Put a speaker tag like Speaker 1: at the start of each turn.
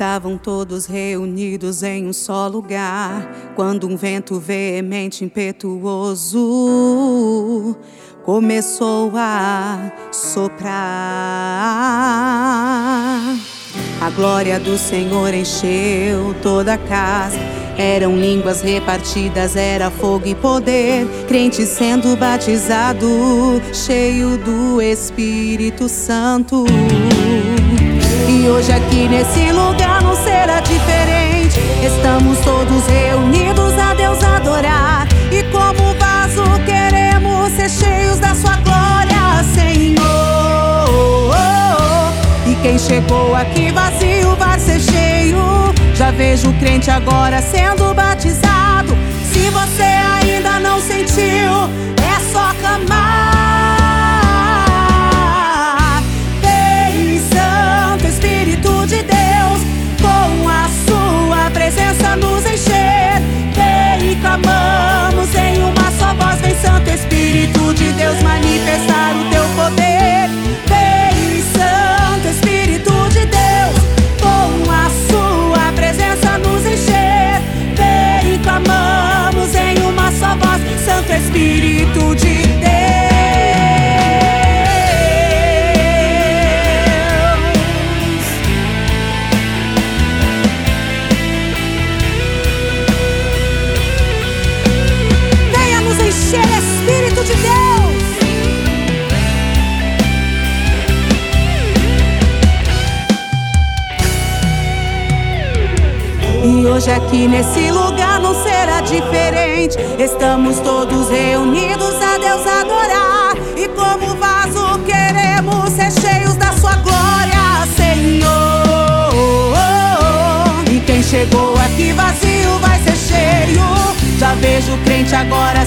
Speaker 1: Estavam todos reunidos em um só lugar, quando um vento veemente, impetuoso, começou a soprar. A glória do Senhor encheu toda a casa. Eram línguas repartidas, era fogo e poder, crente sendo batizado, cheio do Espírito Santo. E hoje aqui nesse lugar não será diferente. Estamos todos reunidos a Deus adorar, e como vaso queremos ser cheios da sua glória, Senhor. E quem chegou aqui vazio vai ser cheio. Já vejo o crente agora sendo batizado. Se você ainda não sentiu, é só clamar. Vem, Santo Espírito de Deus, com a sua presença nos encher. Vem, clamamos em uma só voz. Vem, Santo Espírito de Deus, manifestar o teu poder. Vem, Santo Espírito de Deus, com a sua presença nos encher. Vem, clamamos em uma só voz. Santo Espírito de Deus. Venha nos encher, Espírito de Deus. E hoje aqui nesse lugar não será diferente. Estamos todos reunidos a Deus adorar, e como vaso queremos ser cheios da sua glória, Senhor. E quem chegou aqui vazio vai ser cheio. Já vejo o crente agora